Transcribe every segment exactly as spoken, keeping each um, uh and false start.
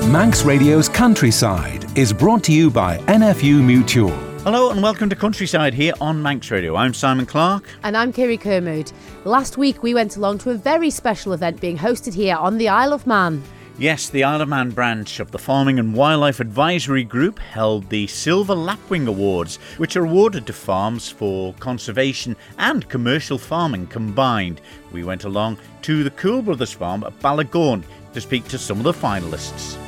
Manx Radio's Countryside is brought to you by N F U Mutual. Hello and welcome to Countryside here on Manx Radio. I'm Simon Clark. And I'm Kiri Kermode. Last week we went along to a very special event being hosted here on the Isle of Man. Yes, the Isle of Man branch of the Farming and Wildlife Advisory Group held the Silver Lapwing Awards, which are awarded to farms for conservation and commercial farming combined. We went along to the Cool Brothers farm at Ballagorn to speak to some of the finalists.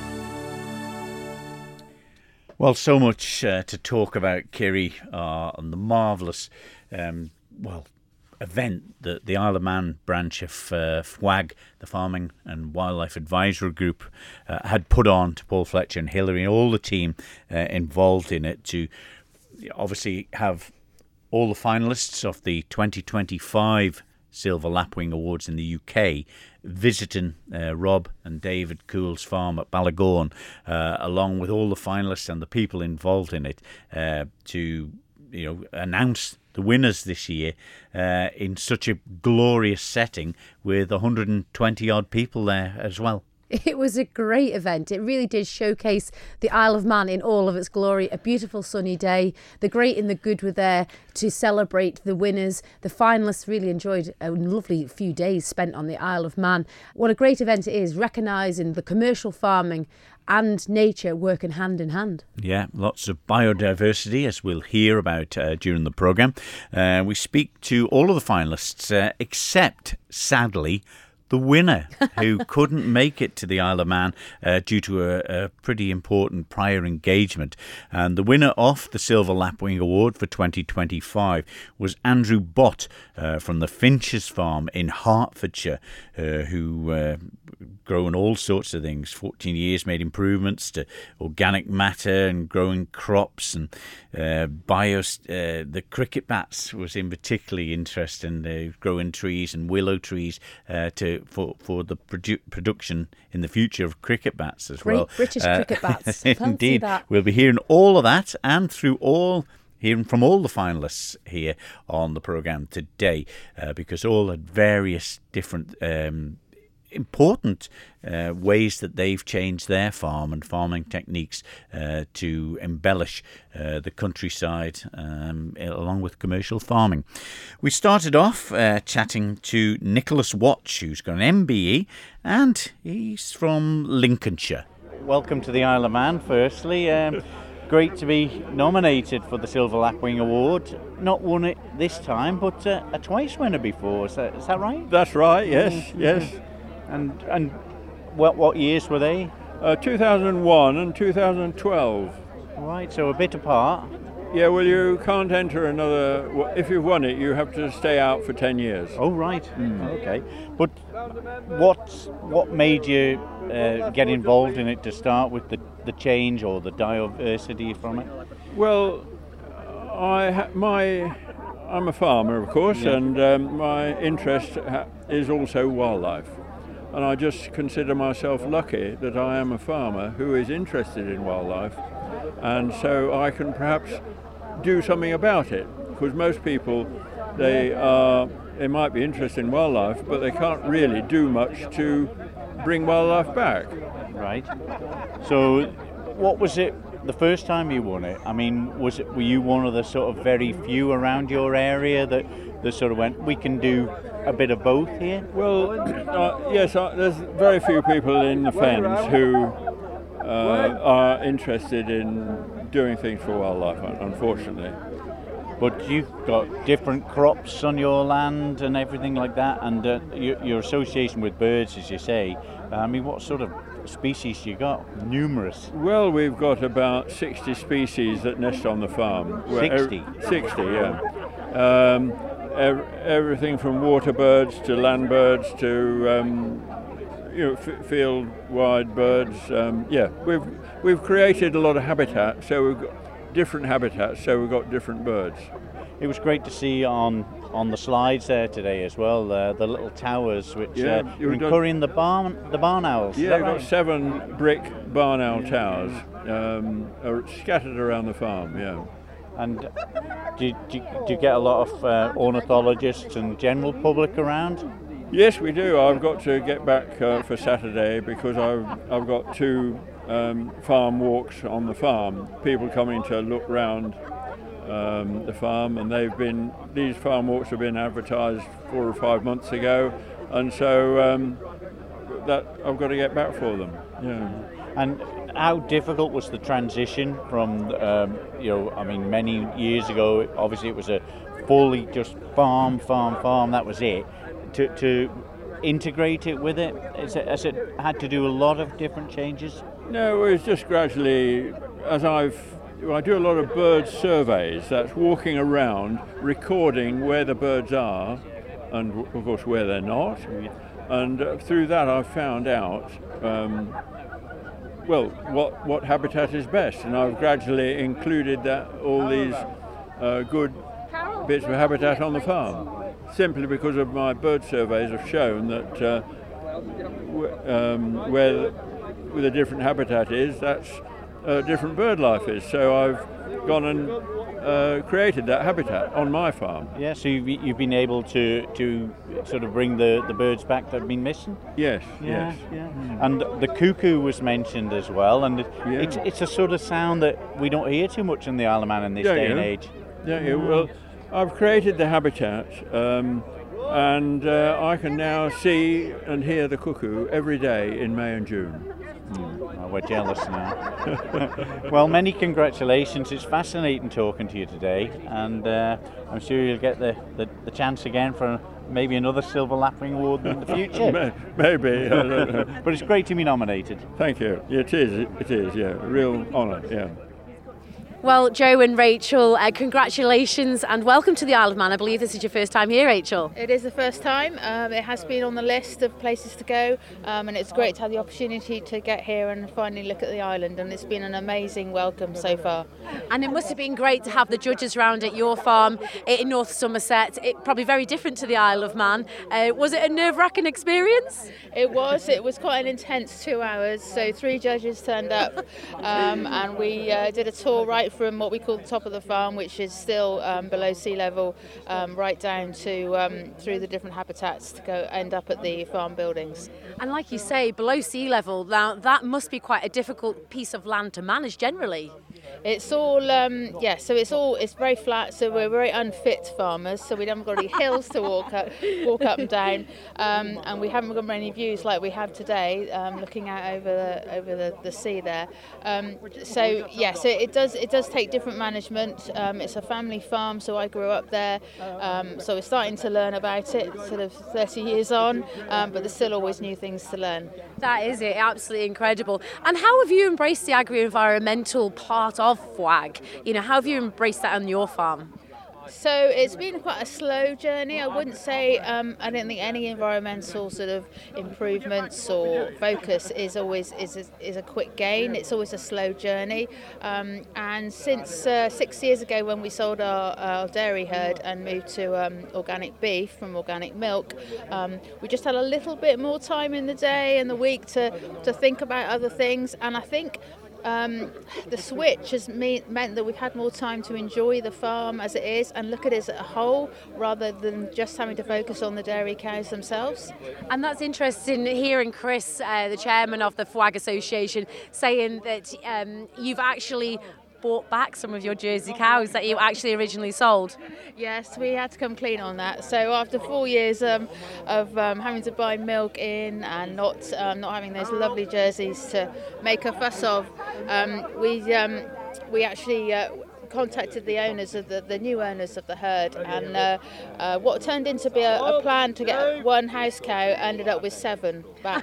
Well, so much uh, to talk about, Kiri, uh, and the marvellous, um, well, event that the Isle of Man branch of uh, F W A G, the Farming and Wildlife Advisory Group, uh, had put on to Paul Fletcher and Hillary and all the team uh, involved in it to obviously have all the finalists of the twenty twenty-five Silver Lapwing Awards in the U K visiting uh, Rob and David Cool's farm at Ballagorn, uh, along with all the finalists and the people involved in it, uh, to you know announce the winners this year uh, in such a glorious setting with one hundred twenty odd people there as well. It was a great event. It really did showcase the Isle of Man in all of its glory. A beautiful sunny day. The great and the good were there to celebrate the winners. The finalists really enjoyed a lovely few days spent on the Isle of Man. What a great event it is, recognising the commercial farming and nature working hand in hand. Yeah, lots of biodiversity, as we'll hear about uh, during the programme. Uh, we speak to all of the finalists, uh, except, sadly, the winner, who couldn't make it to the Isle of Man uh, due to a, a pretty important prior engagement. And the winner of the Silver Lapwing Award for twenty twenty-five was Andrew Bott uh, from the Finches Farm in Hertfordshire, uh, who uh, grown all sorts of things. fourteen years, made improvements to organic matter and growing crops and uh, bios. Uh, the cricket bats was in particularly interesting, uh, growing trees and willow trees uh, to for for the produ- production in the future of cricket bats as Great well. British uh, cricket bats. Indeed, that. We'll be hearing all of that and through all. Hearing from all the finalists here on the programme today, uh, because all had various different um, important uh, ways that they've changed their farm and farming techniques uh, to embellish uh, the countryside um, along with commercial farming. We started off uh, chatting to Nicholas Watch, who's got an M B E, and he's from Lincolnshire. Welcome to the Isle of Man, firstly. Um, Great to be nominated for the Silver Lapwing Award. Not won it this time, but uh, a twice winner before. Is that, is that right? That's right, yes, mm-hmm. yes. And and what what years were they? Uh, two thousand one and two thousand twelve. Right, so a bit apart. Yeah, well, you can't enter another. If you've won it, you have to stay out for ten years. Oh, right. Mm. Okay. But what what made you uh, get involved in it to start with, the the change or the diversity from it? Well, I ha- my I'm a farmer, of course, yeah. and um, my interest ha- is also wildlife. And I just consider myself lucky that I am a farmer who is interested in wildlife, and so I can perhaps do something about it. Because most people, they are, they might be interested in wildlife, but they can't really do much to bring wildlife back. Right. So, what was it the first time you won it? I mean, was it were you one of the sort of very few around your area that that sort of went, we can do a bit of both here? Well, uh, yes, uh, there's very few people in the Fens who uh, are interested in doing things for wildlife, unfortunately. But you've got different crops on your land and everything like that, and uh, your, your association with birds, as you say. I mean, what sort of species you got? Numerous. Well, we've got about sixty species that nest on the farm. sixty? Er, sixty, yeah. Um, ev- everything from water birds to land birds to um, you know, f- field-wide birds. Um, yeah, we've we've created a lot of habitat, so we've got different habitats, so we've got different birds. It was great to see on on the slides there today as well, uh, the little towers which yeah, uh, you're encouraging the barn the barn owls. Yeah, we've right? got seven brick barn owl towers um, are scattered around the farm. Yeah. And do you, do, you, do you get a lot of uh, ornithologists and general public around? Yes, we do. I've got to get back uh, for Saturday because I've I've got two um, farm walks on the farm. People coming to look round um, the farm, and they've been these farm walks have been advertised four or five months ago, and so um, that I've got to get back for them. Yeah. And how difficult was the transition from, um, you know, I mean, many years ago, obviously it was a fully just farm, farm, farm, that was it, to, to integrate it with it? Is it? Has it had to do a lot of different changes? No, it's just gradually, as I've, well, I do a lot of bird surveys, that's walking around, recording where the birds are, and of course where they're not, and uh, through that I've found out um, well, what, what habitat is best, and I've gradually included that all these uh, good bits of habitat on the farm, simply because of my bird surveys have shown that uh, w- um, where, where the different habitat is, that's uh, different bird life is. So I've gone and uh, created that habitat on my farm. Yeah, so you've, you've been able to, to sort of bring the, the birds back that have been missing? Yes, yeah, yes. Yeah. And the cuckoo was mentioned as well, and Yeah. it's, it's a sort of sound that we don't hear too much in the Isle of Man in this Don't day you? and age. Yeah, yeah, well, I've created the habitat, um, and uh, I can now see and hear the cuckoo every day in May and June. Mm, well, we're jealous now. Well, many congratulations. It's fascinating talking to you today, and uh, I'm sure you'll get the, the, the chance again for maybe another Silver Lapwing Award in the future. Maybe. I don't know. But it's great to be nominated. Thank you. It is, it is, yeah. A real honour, yeah. Well, Joe and Rachel, uh, congratulations and welcome to the Isle of Man. I believe this is your first time here, Rachel. It is the first time. Um, it has been on the list of places to go, um, and it's great to have the opportunity to get here and finally look at the island, and it's been an amazing welcome so far. And it must have been great to have the judges round at your farm in North Somerset. It probably very different to the Isle of Man. Uh, was it a nerve-wracking experience? It was. It was quite an intense two hours. So three judges turned up, um, and we uh, did a tour right from what we call the top of the farm, which is still um, below sea level, um, right down to um, through the different habitats to go end up at the farm buildings. And like you say, below sea level, now that must be quite a difficult piece of land to manage generally. It's all, um, yeah, so it's all, it's very flat, so we're very unfit farmers, so we haven't got any hills to walk up, walk up and down, um, and we haven't got many views like we have today, um, looking out over the, over the, the sea there. Um, so, yeah, so it does, it does take different management. Um, it's a family farm, so I grew up there, um, so we're starting to learn about it, sort of thirty years on, um, but there's still always new things to learn. That is it, absolutely incredible. And how have you embraced the agri-environmental part of F W A G? You know, how have you embraced that on your farm? So it's been quite a slow journey. I wouldn't say, um, I don't think any environmental sort of improvements or focus is always is a, is a quick gain. It's always a slow journey. Um, and since uh, six years ago when we sold our, our dairy herd and moved to um, organic beef from organic milk, um, we just had a little bit more time in the day and the week to, to think about other things. And I think Um, the switch has me- meant that we've had more time to enjoy the farm as it is and look at it as a whole rather than just having to focus on the dairy cows themselves. And that's interesting hearing Chris, uh, the chairman of the F W A G Association, saying that um, you've actually bought back some of your Jersey cows that you actually originally sold. Yes, we had to come clean on that. So after four years um, of um, having to buy milk in and not um, not having those lovely jerseys to make a fuss of, um, we um, we actually uh, contacted the owners of the, the new owners of the herd, and uh, uh, what turned into be a, a plan to get one house cow ended up with seven back.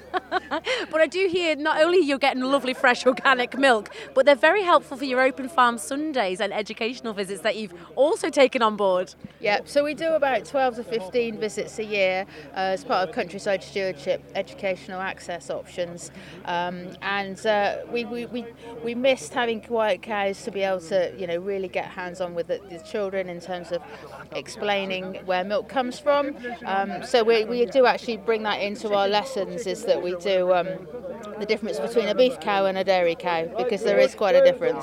But I do hear not only you're getting lovely fresh organic milk, but they're very helpful for your open farm Sundays and educational visits that you've also taken on board. Yeah, so we do about twelve to fifteen visits a year uh, as part of Countryside Stewardship educational access options, um, and uh, we, we, we, we missed having quiet cows to be able to, you know, really get hands-on with the, the children in terms of explaining where milk comes from. Um, so we, we do actually bring that into our lessons, is that we do um, the difference between a beef cow and a dairy cow, because there is quite a difference.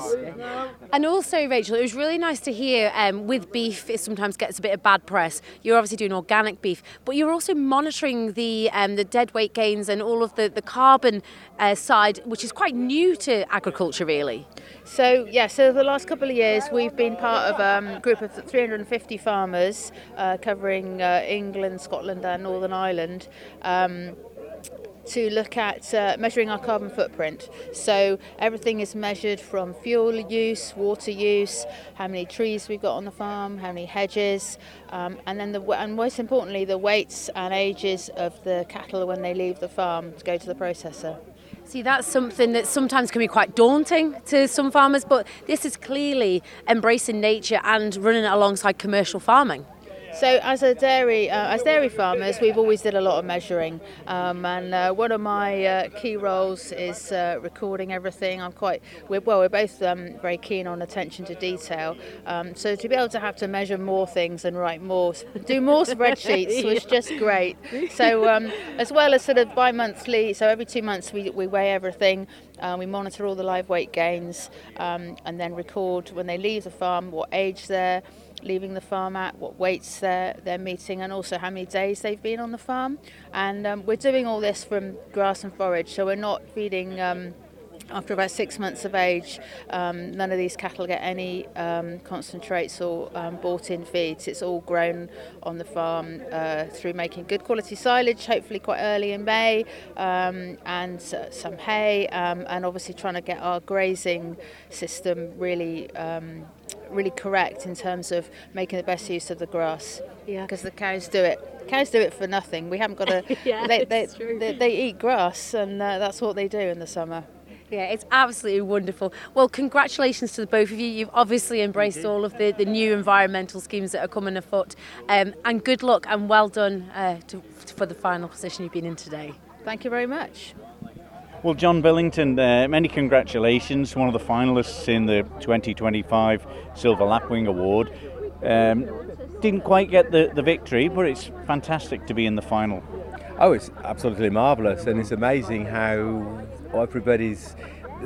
And also, Rachel, it was really nice to hear um, with beef, it sometimes gets a bit of bad press. You're obviously doing organic beef, but you're also monitoring the um, the dead weight gains and all of the, the carbon uh, side, which is quite new to agriculture, really. So, yeah, so the last couple of years we've been part of um, a group of three hundred fifty farmers uh, covering uh, England, Scotland and Northern Ireland. Um, to look at uh, measuring our carbon footprint. So everything is measured from fuel use, water use, how many trees we've got on the farm, how many hedges, um, and then the and most importantly the weights and ages of the cattle when they leave the farm to go to the processor. See, that's something that sometimes can be quite daunting to some farmers, but this is clearly embracing nature and running it alongside commercial farming. So as a dairy, uh, as dairy farmers, we've always did a lot of measuring, um, and uh, one of my uh, key roles is uh, recording everything. I'm quite, we're, well, we're both um, very keen on attention to detail. Um, so to be able to have to measure more things and write more, do more spreadsheets was just great. So um, as well as sort of bi-monthly, so every two months we, we weigh everything. Uh, we monitor all the live weight gains, um, and then record when they leave the farm, what age they're leaving the farm at, what weights they're, they're meeting, and also how many days they've been on the farm. And um, we're doing all this from grass and forage, so we're not feeding, um, after about six months of age, um, none of these cattle get any um, concentrates or um, bought-in feeds. It's all grown on the farm uh, through making good quality silage, hopefully quite early in May, um, and uh, some hay, um, and obviously trying to get our grazing system really um, really correct in terms of making the best use of the grass. Yeah. Because the cows do it. Cows do it for nothing. We haven't got to. yeah, they, they, it's true. They, they eat grass, and uh, that's what they do in the summer. Yeah, it's absolutely wonderful. Well, congratulations to the both of you. You've obviously embraced all of the, the new environmental schemes that are coming afoot. Um, and good luck and well done uh, to, for the final position you've been in today. Thank you very much. Well, John Billington, uh, many congratulations. One of the finalists in the twenty twenty-five Silver Lapwing Award. Um, didn't quite get the, the victory, but it's fantastic to be in the final. Oh, it's absolutely marvellous, and it's amazing how everybody's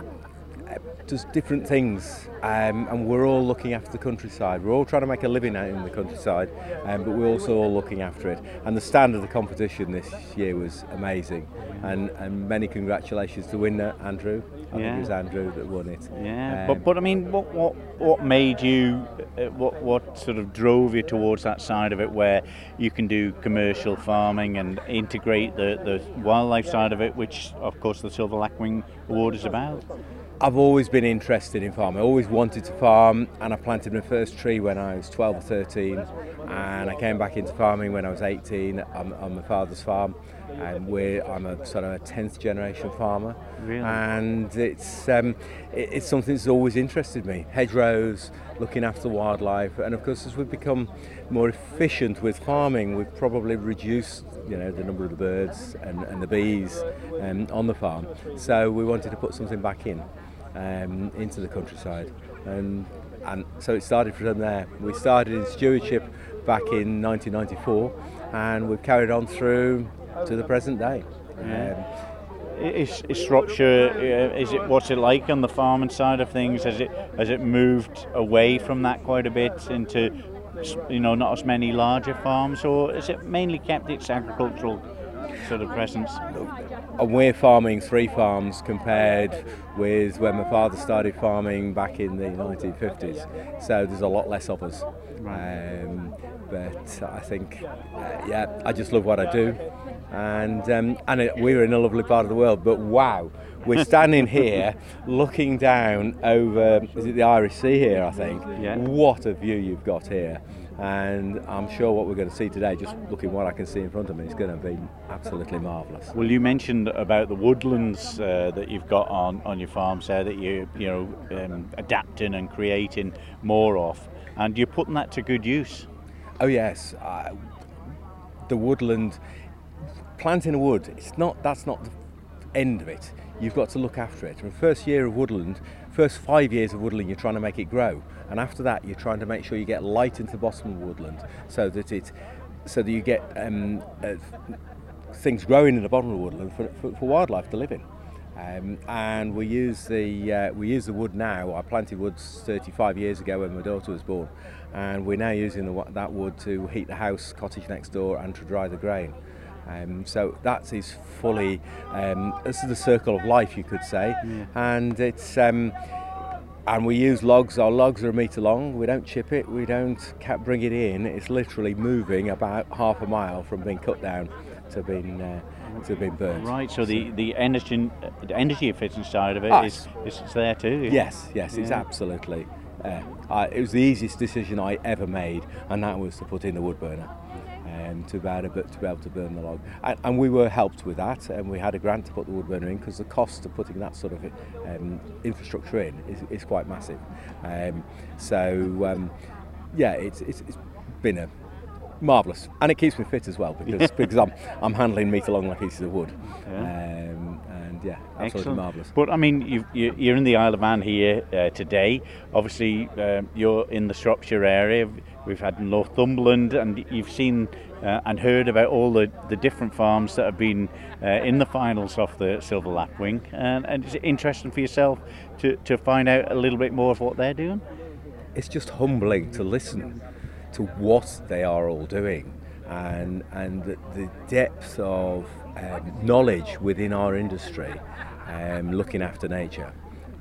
does different things, um, and we're all looking after the countryside. We're all trying to make a living out in the countryside, um, but we're also all looking after it. And the stand of the competition this year was amazing, and, and many congratulations to winner Andrew. I yeah. think it was Andrew that won it. Yeah, um, but but I mean, what what what made you? Uh, what what sort of drove you towards that side of it, where you can do commercial farming and integrate the the wildlife side of it, which of course the Silver Lapwing Award is about? I've always been interested in farming. I always wanted to farm, and I planted my first tree when I was twelve or thirteen, and I came back into farming when I was eighteen on, on my father's farm, and we're, I'm a sort of a tenth generation farmer. Really? And it's um, it, it's something that's always interested me. Hedgerows, looking after wildlife, and of course as we've become more efficient with farming, we've probably reduced, you know, the number of the birds and, and the bees um, on the farm. So we wanted to put something back in. Um, into the countryside, and and so it started from there. We started in stewardship back in nineteen ninety-four, and we've carried on through to the present day. Yeah. Um, is, is Shropshire, uh, is it what's it like on the farming side of things? Has it has it moved away from that quite a bit into, you know, not as many larger farms, or is it mainly kept its agricultural sort of presence? And we're farming three farms compared with when my father started farming back in the nineteen fifties. So there's a lot less of us. Right. Um, but I think, uh, yeah, I just love what I do. And um, and it, we're in a lovely part of the world. But wow, we're standing here looking down over, is it the Irish Sea here, I think? Yeah. What a view you've got here. And I'm sure what we're going to see today, just looking what I can see in front of me, is going to be absolutely marvellous. Well, you mentioned about the woodlands uh, that you've got on, on your farms there that you you know um, adapting and creating more of, and you're putting that to good use. Oh yes, uh, the woodland, planting a wood, it's not that's not the end of it. You've got to look after it. From the first year of woodland, first five years of woodland, you're trying to make it grow, and after that, you're trying to make sure you get light into the bottom of the woodland, so that it, so that you get um, uh, things growing in the bottom of the woodland for, for, for wildlife to live in. Um, and we use the uh, we use the wood now. I planted woods thirty-five years ago when my daughter was born, and we're now using the, that wood to heat the house, cottage next door, and to dry the grain. Um, so that is fully um, this is the circle of life, you could say, yeah. and it's um, and we use logs. Our logs are a metre long. We don't chip it. We don't bring it in. It's literally moving about half a mile from being cut down to being. Uh, to being burnt. Right, so the, the energy the energy efficiency side of it ah, is, is there too. Yeah? Yes, yes, yeah. It's absolutely. Uh, I, it was the easiest decision I ever made, and that was to put in the wood burner, um, to, be able to, to be able to burn the log. And, and we were helped with that, and we had a grant to put the wood burner in because the cost of putting that sort of um, infrastructure in is, is quite massive. Um, so um, yeah, it's, it's it's been a marvellous, and it keeps me fit as well because because I'm I'm handling metre long like pieces of wood, yeah. um, and yeah, absolutely marvellous. But I mean, you've, you're in the Isle of Man here uh, today. Obviously, um, you're in the Shropshire area. We've had Northumberland, and you've seen uh, and heard about all the, the different farms that have been uh, in the finals off the Silver Lapwing, and, and it's interesting for yourself to to find out a little bit more of what they're doing. It's just humbling to listen to what they are all doing, and and the, the depth of um, knowledge within our industry, um, looking after nature.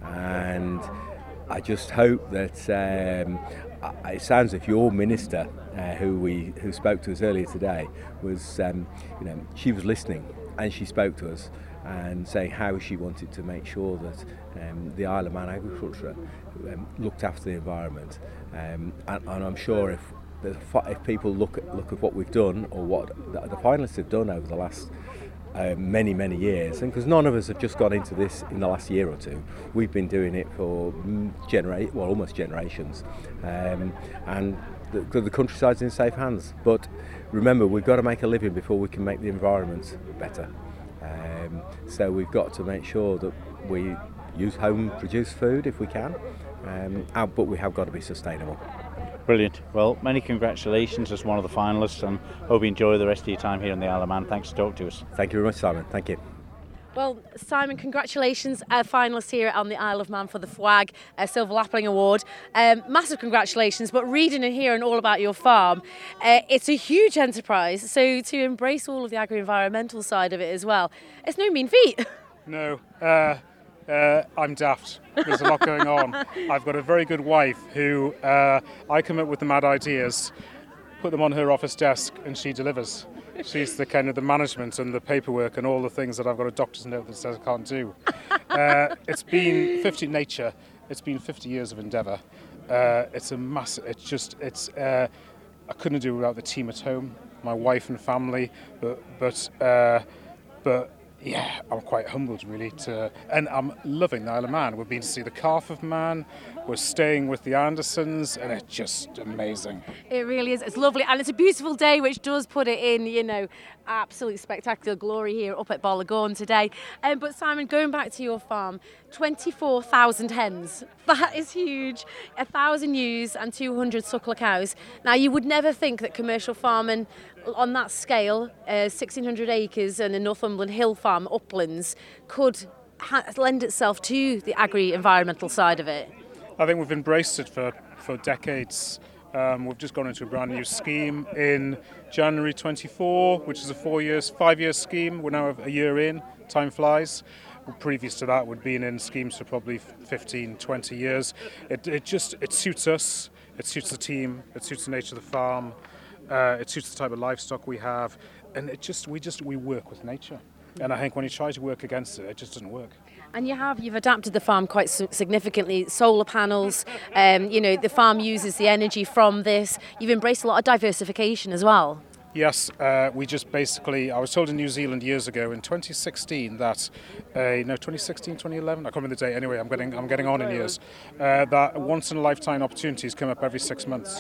And I just hope that um, it sounds as if your minister, uh, who we who spoke to us earlier today, was um, you know she was listening and she spoke to us and saying how she wanted to make sure that um, the Isle of Man agriculture um, looked after the environment, um, and, and I'm sure if if people look at look at what we've done or what the, the finalists have done over the last uh, many many years, and because none of us have just got into this in the last year or two, we've been doing it for genera- well almost generations, um, and the, the countryside's in safe hands. But remember, we've got to make a living before we can make the environment better. Um, so we've got to make sure that we use home produced food if we can, um, but we have got to be sustainable. Brilliant. Well, many congratulations as one of the finalists, and hope you enjoy the rest of your time here in the Isle of Man. Thanks for talking to us. Thank you very much, Simon. Thank you. Well, Simon, congratulations, uh, finalists here on the Isle of Man for the F W A G uh, Silver Lapwing Award. Um, massive congratulations, but reading and hearing all about your farm, uh, it's a huge enterprise, so to embrace all of the agri-environmental side of it as well, it's no mean feat. No, uh, uh, I'm daft. There's a lot going on. I've got a very good wife who uh, I come up with the mad ideas, put them on her office desk, and she delivers. She's the kind of the management and the paperwork and all the things that I've got a doctor's note that says I can't do. Uh, it's been fifty nature. It's been fifty years of endeavour. Uh, it's a massive. It's just. It's. Uh, I couldn't do it without the team at home, my wife and family. But but uh, but. Yeah, I'm quite humbled really to, and I'm loving the Isle of Man. We've been to see the Calf of Man, we're staying with the Andersons, and it's just amazing. It really is. It's lovely, and it's a beautiful day, which does put it in, you know, absolutely spectacular glory here up at Bolagorn today. Um, but Simon, going back to your farm, twenty-four thousand hens. That is huge. A thousand ewes and two hundred suckler cows. Now, you would never think that commercial farming on that scale, uh, sixteen hundred acres and a Northumberland hill farm, uplands, could ha- lend itself to the agri-environmental side of it. I think we've embraced it for, for decades. Um, we've just gone into a brand new scheme in January twenty-four, which is a four years, five year scheme. We're now a year in. Time flies. Previous to that, we'd been in schemes for probably fifteen, twenty years. It, it just it suits us. It suits the team. It suits the nature of the farm. Uh, it suits the type of livestock we have, and it just we just we work with nature. And I think when you try to work against it, it just doesn't work. And you have, you've adapted the farm quite significantly. Solar panels, um, you know, the farm uses the energy from this. You've embraced a lot of diversification as well. Yes, uh, we just basically, I was told in New Zealand years ago in twenty sixteen that, uh, no, twenty sixteen, twenty eleven, I can't remember the date anyway, I'm getting I'm getting on in years, uh, that once in a lifetime opportunities come up every six months.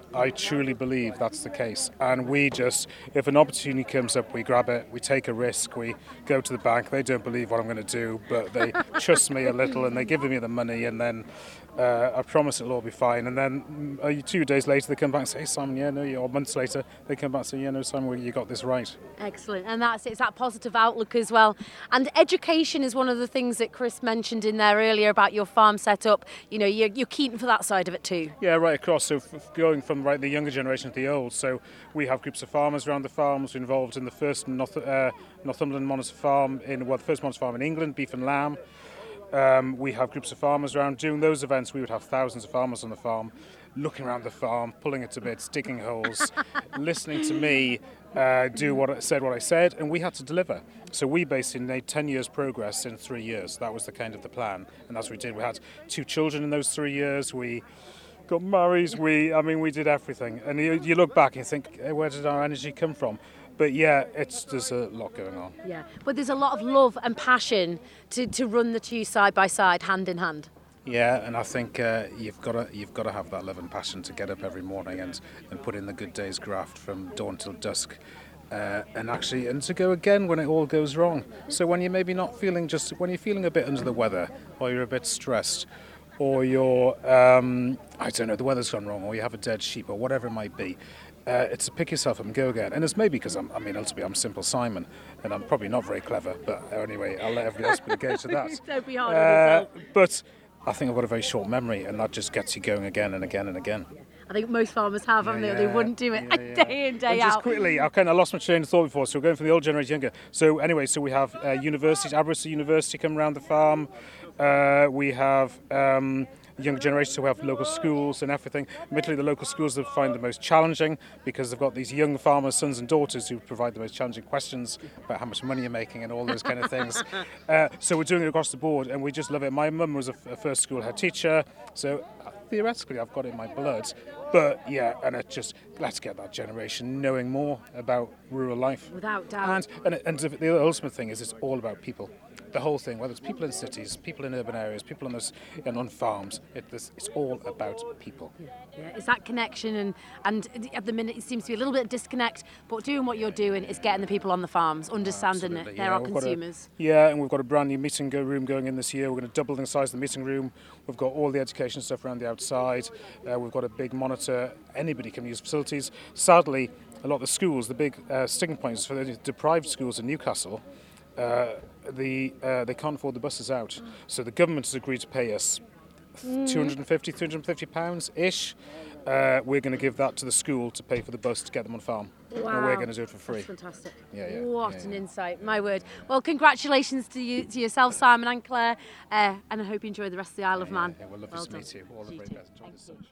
I truly believe that's the case. And we just, if an opportunity comes up, we grab it, we take a risk, we go to the bank. They don't believe what I'm going to do, but they trust me a little and they give me the money, and then uh, I promise it'll all be fine. And then uh, two days later, they come back and say, hey, Simon, yeah, no, you, or months later, they come back and say, yeah, no, Simon, well, you got this right. Excellent. And that's it's that positive outlook as well. And education is one of the things that Chris mentioned in there earlier about your farm setup. You know, you're, you're keen for that side of it too. Yeah, right across. So f- going from right the younger generation to the old. So we have groups of farmers around the farms. We're involved in the first North, uh, Northumberland Monitor Farm, in well, the first monitor farm in England, beef and lamb. Um, we have groups of farmers around. Doing those events, we would have thousands of farmers on the farm, looking around the farm, pulling it to bits, digging holes, listening to me uh, do what I said, what I said, and we had to deliver. So we basically made ten years progress in three years. That was the kind of the plan, and that's what we did. We had two children in those three years. We got married. We, I mean, we did everything. And you, you look back and think, hey, where did our energy come from? But yeah, it's there's a lot going on. Yeah, but there's a lot of love and passion to, to run the two side by side, hand in hand. Yeah, and I think uh, you've got to you've got to have that love and passion to get up every morning and, and put in the good day's graft from dawn till dusk, uh, and actually and to go again when it all goes wrong. So when you're maybe not feeling just when you're feeling a bit under the weather, or you're a bit stressed, or you're um, I don't know, the weather's gone wrong, or you have a dead sheep, or whatever it might be. Uh, it's to pick yourself up and go again. And it's maybe because I'm, I mean, ultimately, I'm Simple Simon, and I'm probably not very clever, but anyway, I'll let everybody else be engaged with that. Don't be hard uh, on yourself. But I think I've got a very short memory, and that just gets you going again and again and again. I think most farmers have, haven't Yeah, they? yeah, They wouldn't do it yeah, yeah. day in, day and out. just quickly, I kind of lost my train of thought before, so we're going from the old generation to younger. So anyway, so we have uh, universities, Aberystwyth University come around the farm. Uh, we have um, younger generations who have local schools and everything. Admittedly, the local schools they find the most challenging because they've got these young farmers, sons and daughters, who provide the most challenging questions about how much money you're making and all those kind of things. Uh, so we're doing it across the board, and we just love it. My mum was a, f- a first school head teacher, so theoretically I've got it in my blood. But yeah, and it just, let's get that generation knowing more about rural life. Without doubt. And, and, and the ultimate thing is it's all about people. The whole thing, whether it's people in cities, people in urban areas, people on this, and on farms, it, this, it's all about people. Yeah, yeah, it's that connection, and, and at the minute it seems to be a little bit of disconnect, but doing what you're doing is getting the people on the farms, understanding Absolutely, that they're yeah, our we've got a- consumers. Yeah, and we've got a brand new meeting go room going in this year. We're going to double the size of the meeting room. We've got all the education stuff around the outside. Uh, we've got a big monitor. Anybody can use facilities. Sadly, a lot of the schools, the big uh, sticking points for the deprived schools in Newcastle, uh, the uh, they can't afford the buses out. So the government has agreed to pay us two hundred fifty, three hundred fifty pounds ish. Uh, we're going to give that to the school to pay for the bus to get them on farm. Wow. And we're going to do it for free. That's fantastic. Yeah, yeah, What yeah, an yeah. insight, my word. Well, congratulations to you, to yourself, Simon and Claire, uh, and I hope you enjoy the rest of the Isle of Man. Yeah, well, lovely Well to done. meet you. All the You very too. best. Enjoy the sunshine.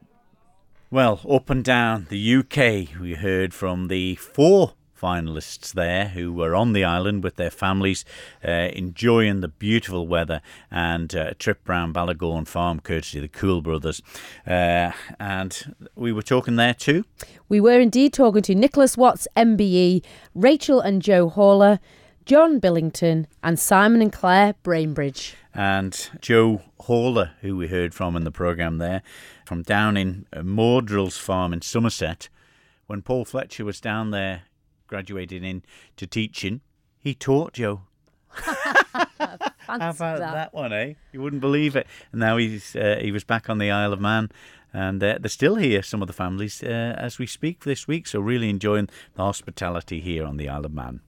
Well, up and down the U K, we heard from the four finalists there who were on the island with their families, uh, enjoying the beautiful weather and uh, a trip round Ballagorn Farm, courtesy of the Cool Brothers. Uh, and we were talking there too. We were indeed talking to Nicholas Watts, M B E, Rachel and Joe Haller, John Billington, and Simon and Claire Brainbridge. And Joe Haller, who we heard from in the programme there, from down in uh, Mordrill's farm in Somerset. When Paul Fletcher was down there graduating into teaching, he taught Joe. How about that. that one, eh? You wouldn't believe it. And now he's uh, he was back on the Isle of Man, and uh, they're still here, some of the families, uh, as we speak this week. So really enjoying the hospitality here on the Isle of Man.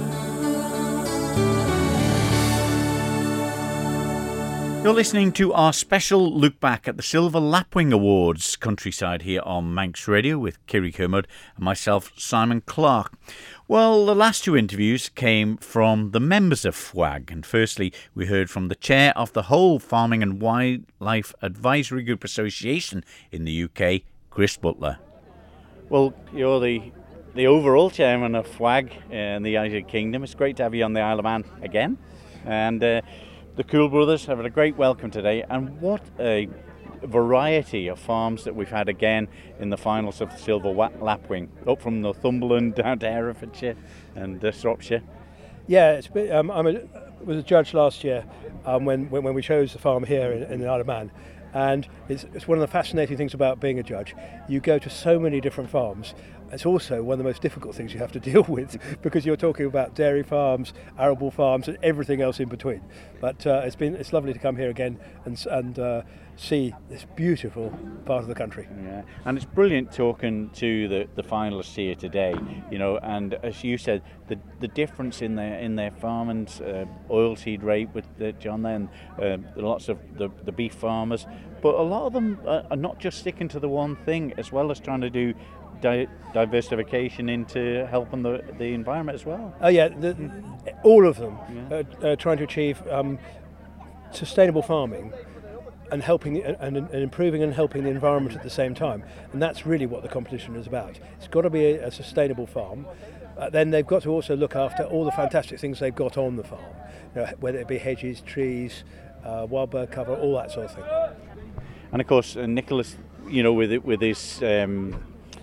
You're listening to our special look back at the Silver Lapwing Awards countryside here on Manx Radio with Kiri Kermode and myself, Simon Clark. Well, the last two interviews came from the members of F W A G, and firstly we heard from the chair of the whole Farming and Wildlife Advisory Group Association in the U K, Chris Butler. Well, you're the the overall chairman of F W A G in the United Kingdom. It's great to have you on the Isle of Man again, and uh, the Cool Brothers have had a great welcome today, and what a variety of farms that we've had again in the finals of the Silver Lapwing, up from Northumberland down to Herefordshire and uh, Shropshire. Yeah, it's been, um, I was a judge last year um, when, when when we chose the farm here in, in the Isle of Man, And it's, it's one of the fascinating things about being a judge. You go to so many different farms. It's also one of the most difficult things you have to deal with because you're talking about dairy farms, arable farms, and everything else in between. But uh, it's been it's lovely to come here again and and uh, see this beautiful part of the country. Yeah, and it's brilliant talking to the, the finalists here today. You know, and as you said, the the difference in their in their farming's uh, oilseed rate with the, John then, uh, lots of the, the beef farmers, but a lot of them are, are not just sticking to the one thing, as well as trying to do Di- diversification into helping the, the environment as well. Oh yeah, the, all of them Yeah. are uh, trying to achieve um, sustainable farming and helping and, and improving and helping the environment at the same time. And that's really what the competition is about. It's got to be a, a sustainable farm. Uh, then they've got to also look after all the fantastic things they've got on the farm, you know, whether it be hedges, trees, uh, wild bird cover, all that sort of thing. And of course, uh, Nicholas, you know, with it, with his um,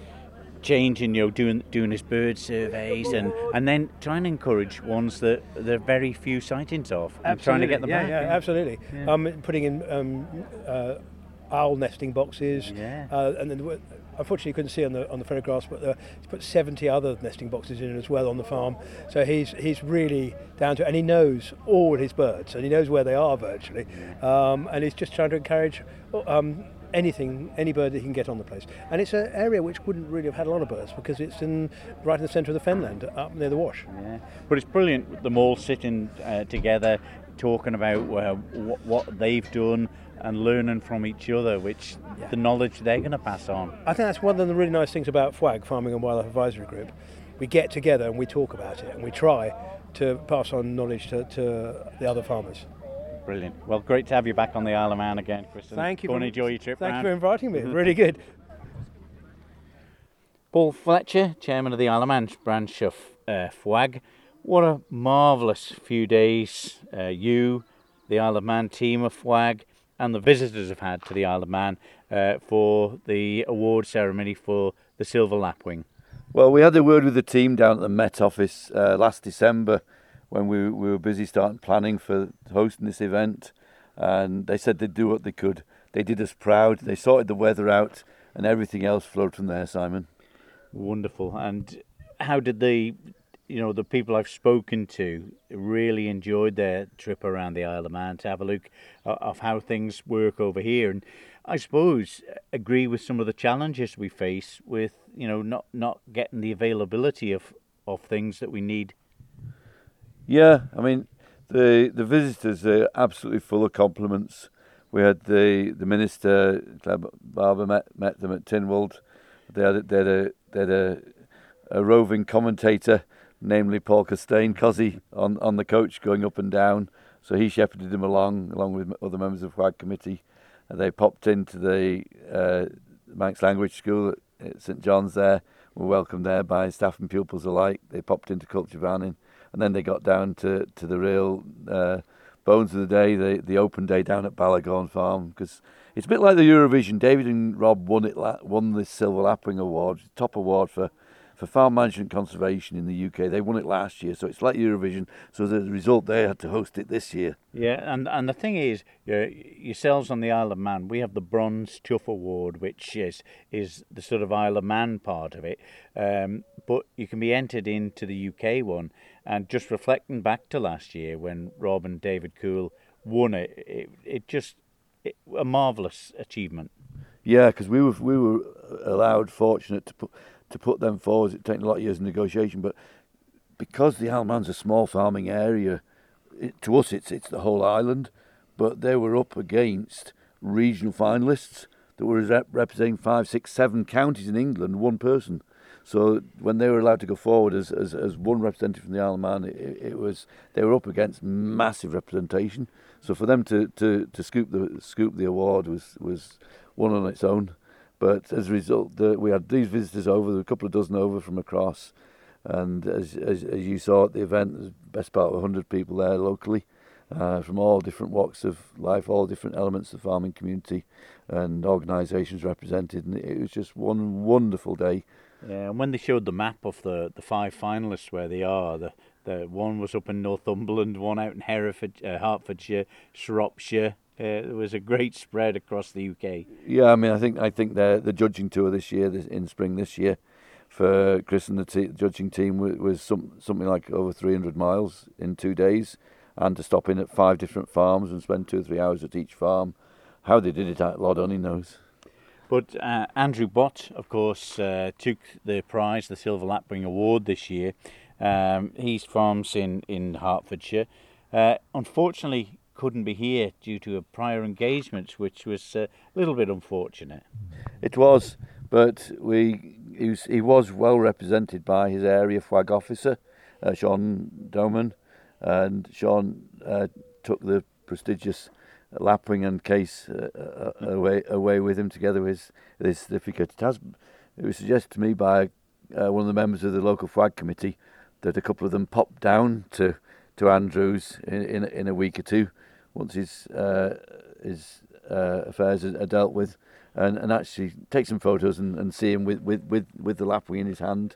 changing, you know, doing doing his bird surveys and, and then trying to encourage ones that there are very few sightings of, and trying to get them yeah, back. yeah, absolutely. Yeah. Um, putting in um, uh, owl nesting boxes, Yeah. uh, and then there were- unfortunately you couldn't see on the on the photograph, but uh, he's put seventy other nesting boxes in as well on the farm. So he's he's really down to, and he knows all his birds, and he knows where they are virtually, um, and he's just trying to encourage um, anything, any bird that he can get on the place. And it's an area which wouldn't really have had a lot of birds because it's in right in the centre of the fenland, up near the Wash. Yeah, but it's brilliant with them all sitting uh, together, talking about uh, what, what they've done and learning from each other, which Yeah. the knowledge they're going to pass on. I think that's one of the really nice things about F W A G, Farming and Wildlife Advisory Group. We get together and we talk about it, and we try to pass on knowledge to, to the other farmers. Brilliant. Well, great to have you back on the Isle of Man again, Chris. and Thank you. Go for, and enjoy your trip Thank round. you for inviting me. Really good. Paul Fletcher, Chairman of the Isle of Man branch of uh, F W A G. What a marvellous few days uh, you, the Isle of Man team of F W A G, and the visitors have had to the Isle of Man uh, for the award ceremony for the Silver Lapwing. Well, we had a word with the team down at the Met Office uh, last December when we, we were busy starting planning for hosting this event, and they said they'd do what they could. They did us proud. They sorted the weather out, and everything else flowed from there, Simon. Wonderful. And how did the, you know, the people I've spoken to really enjoyed their trip around the Isle of Man to have a look uh, of how things work over here, and I suppose agree with some of the challenges we face with, you know, not not getting the availability of of things that we need. Yeah, I mean, the the visitors are absolutely full of compliments. We had the the minister, Claire Barber, met met them at Tynwald. They had they had a they had a, a roving commentator, namely Paul Costain, Cosy, on on the coach going up and down. So he shepherded them along, along with other members of the F W A G committee. And they popped into the uh, Manx Language School at, at St John's there. Were welcomed there by staff and pupils alike. They popped into Culture Vanning, and then they got down to, to the real uh, bones of the day, the, the open day down at Ballagorn Farm, because it's a bit like the Eurovision. David and Rob won it, won this Silver Lapwing Award, top award for, for farm management conservation in the U K. They won it last year, so it's like Eurovision. So as a result, they had to host it this year. Yeah, and and the thing is, uh, yourselves on the Isle of Man, we have the Bronze Chuff Award, which is is the sort of Isle of Man part of it. Um, but you can be entered into the U K one, and just reflecting back to last year when Rob and David Cool won it, it, it just it, a marvellous achievement. Yeah, because we were we were allowed, fortunate to put to put them forward. It's taken a lot of years of negotiation, but because the Isle of Man's a small farming area, it, to us it's it's the whole island. But they were up against regional finalists that were rep- representing five, six, seven counties in England, one person. So when they were allowed to go forward as as, as one representative from the Isle of Man, it, it was they were up against massive representation. So for them to, to, to scoop the scoop the award was was one on its own. But as a result, the, we had these visitors over, a couple of dozen over from across, and as as, as you saw at the event, there's best part of one hundred people there locally, uh, from all different walks of life, all different elements of the farming community, and organisations represented, and it was just one wonderful day. Yeah, and when they showed the map of the, the five finalists where they are, the, the one was up in Northumberland, one out in Hereford, uh, Hertfordshire, Shropshire, Uh, there was a great spread across the U K. Yeah, I mean, I think I think the the judging tour this year, this, in spring this year, for Chris and the te- judging team was, was some, something like over three hundred miles in two days, and to stop in at five different farms and spend two or three hours at each farm. How they did it, Lord only knows. But uh, Andrew Bott, of course, uh, took the prize, the Silver Lapwing Award this year. Um, he's farms in, in Hertfordshire. Uh, unfortunately, couldn't be here due to a prior engagement, which was a little bit unfortunate. It was, but we he was, he was well represented by his area flag officer, uh, Sean Doman, and Sean uh, took the prestigious lapwing and case uh, uh, away away with him together with his, his certificate. It has it was suggested to me by uh, one of the members of the local flag committee that a couple of them popped down to to Andrews in in, in a week or two once his uh, his uh, affairs are dealt with, and, and actually take some photos and, and see him with, with, with, with the lapwing in his hand.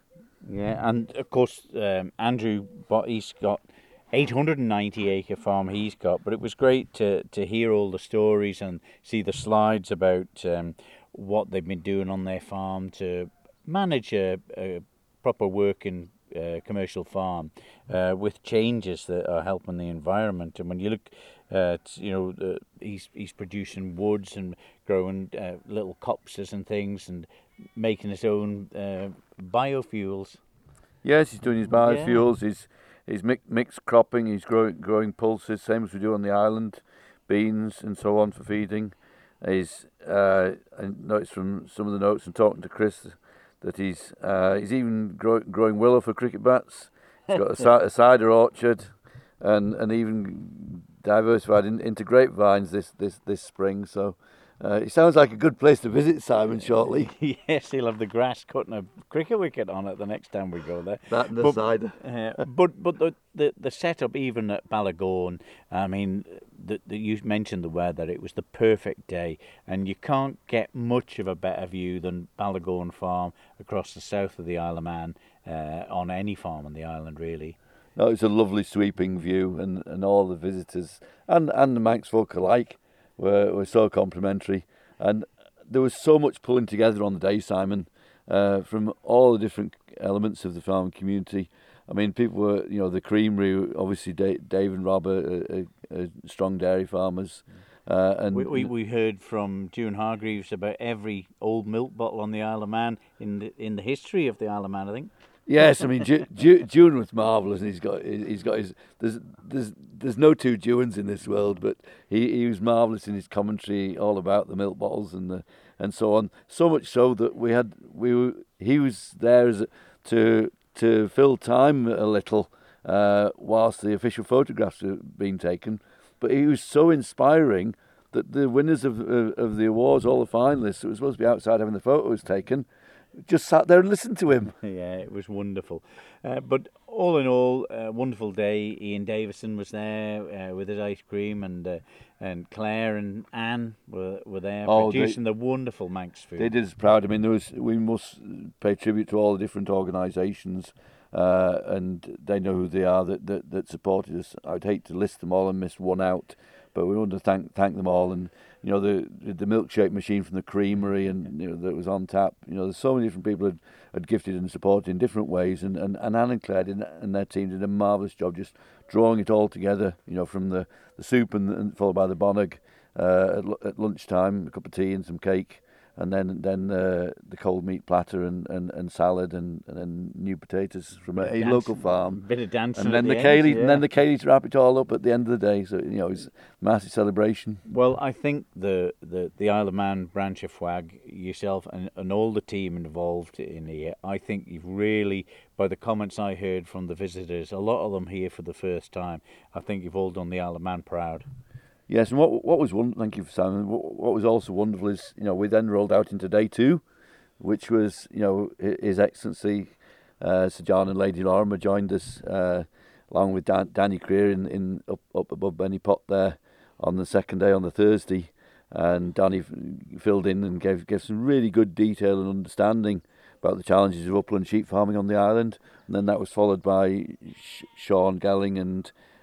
Yeah, and of course um, Andrew, he's got eight hundred ninety acre farm he's got, but it was great to, to hear all the stories and see the slides about um, what they've been doing on their farm to manage a, a proper working uh, commercial farm uh, with changes that are helping the environment. And when you look at, you know, uh, he's he's producing woods and growing uh, little copses and things and making his own uh, biofuels. Yes, he's doing his biofuels. Yeah. He's he's mi- mixed cropping. He's growing growing pulses, same as we do on the island, beans and so on for feeding. He's uh, I noticed from some of the notes and talking to Chris that he's uh, he's even grow, growing willow for cricket bats. He's got a, a cider orchard, and and even diversified in, into grapevines this this this spring. So. Uh, it sounds like a good place to visit, Simon, shortly. Yes, he'll have the grass cutting a cricket wicket on it the next time we go there. That and the but, cider. Uh, but but the, the, the setup, even at Ballagorn, I mean, the, the, you mentioned the weather. It was the perfect day, and you can't get much of a better view than Ballagorn Farm across the south of the Isle of Man, uh, on any farm on the island, really. No, it's a lovely sweeping view, and, and all the visitors, and, and the Manx folk alike, Were, were so complimentary, and there was so much pulling together on the day, Simon, uh, from all the different elements of the farm community. I mean, people were, you know, the creamery, obviously Dave, Dave and Rob are, are, are strong dairy farmers. Uh, and we, we we heard from June Hargreaves about every old milk bottle on the Isle of Man in the, in the history of the Isle of Man, I think. Yes, I mean Ju- Ju- June was marvellous, and he's got he's got his there's there's there's no two Junes in this world, but he, he was marvellous in his commentary all about the milk bottles and the and so on. So much so that we had we were, he was there as a, to to fill time a little uh, whilst the official photographs were being taken. But he was so inspiring that the winners of of, of the awards, all the finalists, that were supposed to be outside having the photos taken, just sat there and listened to him. Yeah, it was wonderful. Uh, but all in all, a wonderful day. Ian Davison was there uh, with his ice cream, and uh, and Claire and Anne were were there oh, producing they, the wonderful Manx food. They did us proud. I mean, there was we must pay tribute to all the different organisations, uh, and they know who they are that, that that supported us. I'd hate to list them all and miss one out, but we want to thank thank them all. And you know, the the milkshake machine from the creamery, and you know, that was on tap. You know, there's so many different people had, had gifted and supported in different ways, and, and, and Anne and Claire did, and their team did a marvellous job just drawing it all together. You know, from the, the soup and, and followed by the bonnog uh, at, at lunchtime, a cup of tea and some cake, and then then uh, the cold meat platter and, and, and salad and, and then new potatoes from a, a local farm. Bit of dancing. And then the, the Ceilidh, yeah. and then the Ceilidh to wrap it all up at the end of the day. So you know, it's a massive celebration. Well, I think the, the, the Isle of Man branch of F W A G, yourself and, and all the team involved in here, I think you've really, by the comments I heard from the visitors, a lot of them here for the first time, I think you've all done the Isle of Man proud. Yes, and what what was wonderful, thank you for Simon. What, what was also wonderful is, you know, we then rolled out into day two, which was, you know, His Excellency uh, Sir John and Lady Lorimer joined us uh, along with Dan, Danny Creer in, in up up above Benny Pot there on the second day on the Thursday, and Danny f- filled in and gave gave some really good detail and understanding about the challenges of upland sheep farming on the island, and then that was followed by Sh- Sean Gelling and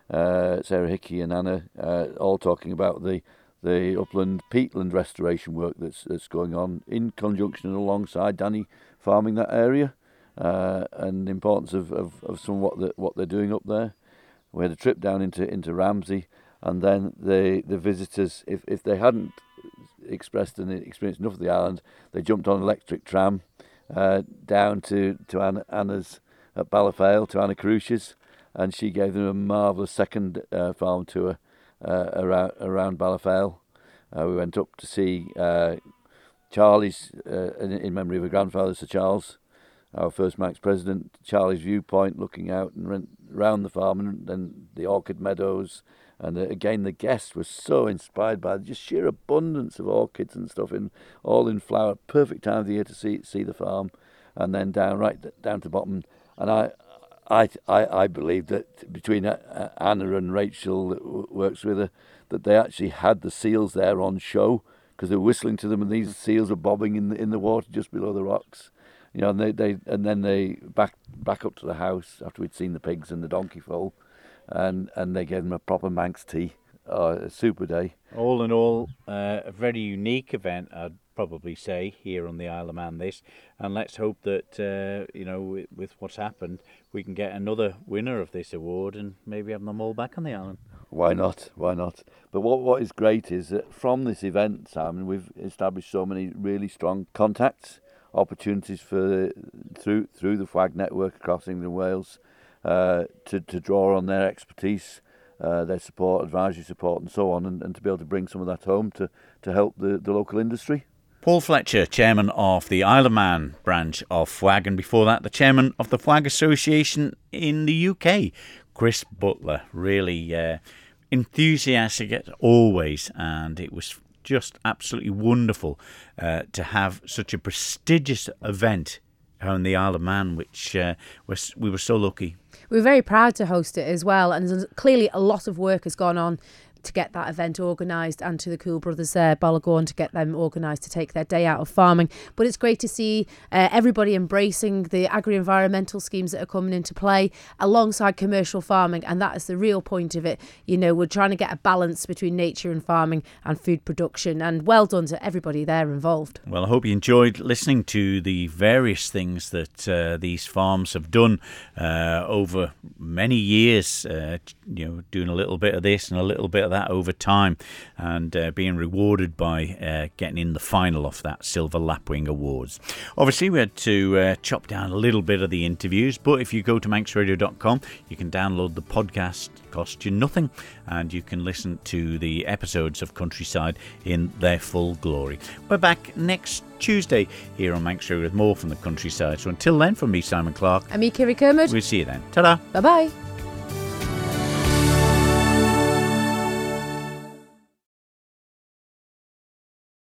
uh, Sarah Hickey and Anna, uh, all talking about the the upland peatland restoration work that's that's going on in conjunction and alongside Danny farming that area, uh, and the importance of, of, of some of what the, what they're doing up there. We had a trip down into, into Ramsey, and then the the visitors, if, if they hadn't expressed and experienced enough of the island, they jumped on an electric tram uh, down to, to Anna, Anna's at Balafale, to Anna Crucia's, and she gave them a marvellous second uh, farm tour Uh, around around Balafale. Uh, we went up to see uh, Charlie's, uh, in, in memory of her grandfather, Sir Charles, our first Manx president, Charlie's viewpoint, looking out and rent, round the farm, and then the orchid meadows. And uh, again, the guests were so inspired by just sheer abundance of orchids and stuff, in all in flower. Perfect time of the year to see see the farm, and then down right down to the bottom. And I. I, I, I believe that between Anna and Rachel that works with her, that they actually had the seals there on show, because they were whistling to them, and these seals were bobbing in the in the water just below the rocks, you know. And they, they and then they back back up to the house after we'd seen the pigs and the donkey foal, and and they gave them a proper Manx tea. Oh, a super day. All in all, uh, a very unique event, I'd probably say, here on the Isle of Man. This, and let's hope that uh, you know, with what's happened, we can get another winner of this award and maybe have them all back on the island. Why not? Why not? But what what is great is that from this event, Simon, we've established so many really strong contacts, opportunities for through through the F W A G network across England and Wales uh, to to draw on their expertise. Uh, their support, advisory support and so on, and, and to be able to bring some of that home to, to help the, the local industry. Paul Fletcher, Chairman of the Isle of Man branch of F W A G, and before that the Chairman of the F W A G Association in the U K, Chris Butler. Really uh, enthusiastic as always, and it was just absolutely wonderful uh, to have such a prestigious event on the Isle of Man, which uh, was, we were so lucky. We were very proud to host it as well, and clearly a lot of work has gone on to get that event organised, and to the Cool Brothers there, Ballagorn, to get them organised to take their day out of farming. But it's great to see uh, everybody embracing the agri-environmental schemes that are coming into play alongside commercial farming, and that is the real point of it. You know, we're trying to get a balance between nature and farming and food production, and well done to everybody there involved. Well, I hope you enjoyed listening to the various things that uh, these farms have done uh, over many years, uh, you know, doing a little bit of this and a little bit of that over time, and uh, being rewarded by uh, getting in the final of that Silver Lapwing Awards. Obviously, we had to uh, chop down a little bit of the interviews, but if you go to manx radio dot com, you can download the podcast. It costs you nothing, and you can listen to the episodes of Countryside in their full glory. We're back next Tuesday here on Manx Radio with more from the Countryside. So until then, from me, Simon Clark, and me, Kiri Kermode, we'll see you then. Ta-da! Bye-bye.